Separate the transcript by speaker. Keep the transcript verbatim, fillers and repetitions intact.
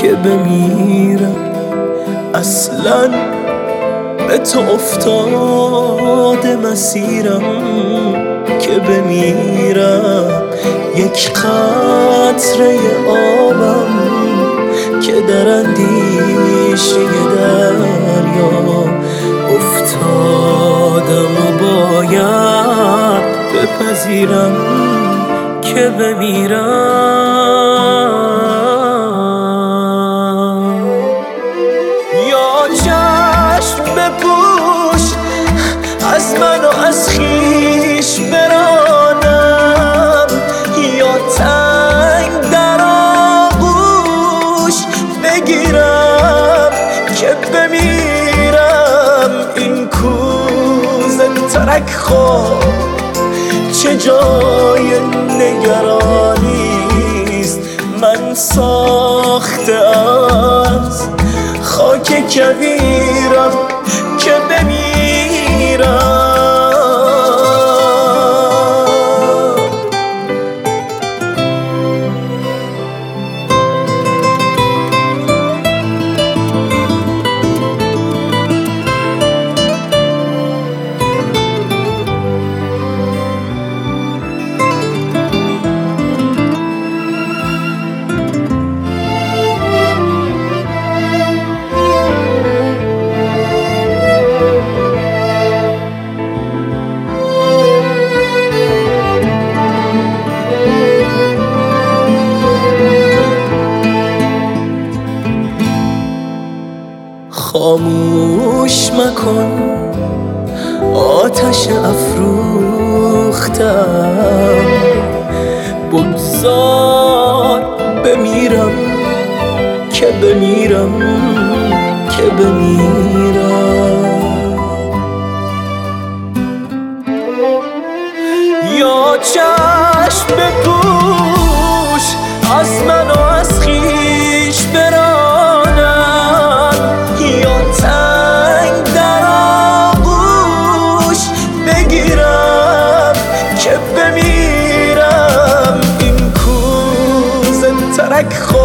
Speaker 1: که بمیرم. اصلا به تو افتاده مسیرم که بمیرم. یک قطره آبم که در اندیشه دریا افتادم و باید بپذیرم که بمیرم. یا چشم بپوش از من و از خویش برانم، یا تنگ در آغوش بگیرم که بمیرم. این کوزه ترک خواب چه جای نگرانیست، من ساخته از خاک کویرم که بمیرم. خاموش مکن آتش افروختم، بگذار بمیرم که بمیرم که بمیرم. یا چشم بپوش از من و از خویش برانم، یا تنگ در آغوش بگیرم که بمیرم. این کوزه ترک